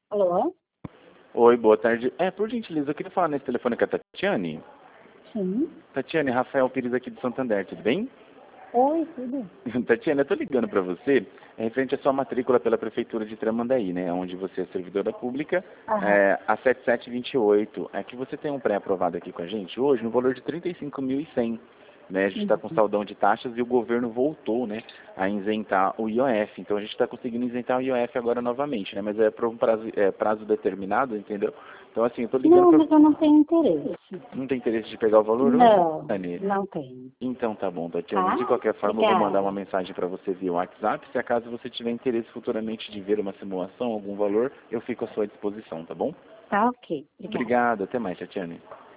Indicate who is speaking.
Speaker 1: Alô?
Speaker 2: Oi, boa tarde. Por gentileza, eu queria falar nesse telefone com a Tatiane.
Speaker 1: Sim.
Speaker 2: Tatiane, Rafael Pires aqui de Santander, tudo bem?
Speaker 1: Oi, tudo?
Speaker 2: Tatiane, eu tô ligando para você, referente à sua matrícula pela Prefeitura de Tramandaí, né, onde você é servidora pública,
Speaker 1: Aham.
Speaker 2: a 7728. É que você tem um pré-aprovado aqui com a gente hoje no valor de 35.100, né? A gente está com
Speaker 1: Uhum.
Speaker 2: saldão de taxas e o governo voltou, né, a isentar o IOF. Então a gente está conseguindo isentar o IOF agora novamente, né? Mas é por um prazo determinado, entendeu? Então assim, eu tô ligando
Speaker 1: Não,
Speaker 2: para...
Speaker 1: mas eu não tenho interesse.
Speaker 2: Não tem interesse de pegar o valor hoje,
Speaker 1: Não,
Speaker 2: Tatiane?
Speaker 1: não tenho.
Speaker 2: Então tá bom, Tatiane.
Speaker 1: Tá?
Speaker 2: De qualquer forma, eu vou mandar uma
Speaker 1: Obrigada.
Speaker 2: mensagem para você via WhatsApp. Se acaso você tiver interesse futuramente de ver uma simulação, algum valor, eu fico à sua disposição, tá bom?
Speaker 1: Tá ok. Obrigada.
Speaker 2: Obrigado, até mais, Tatiane.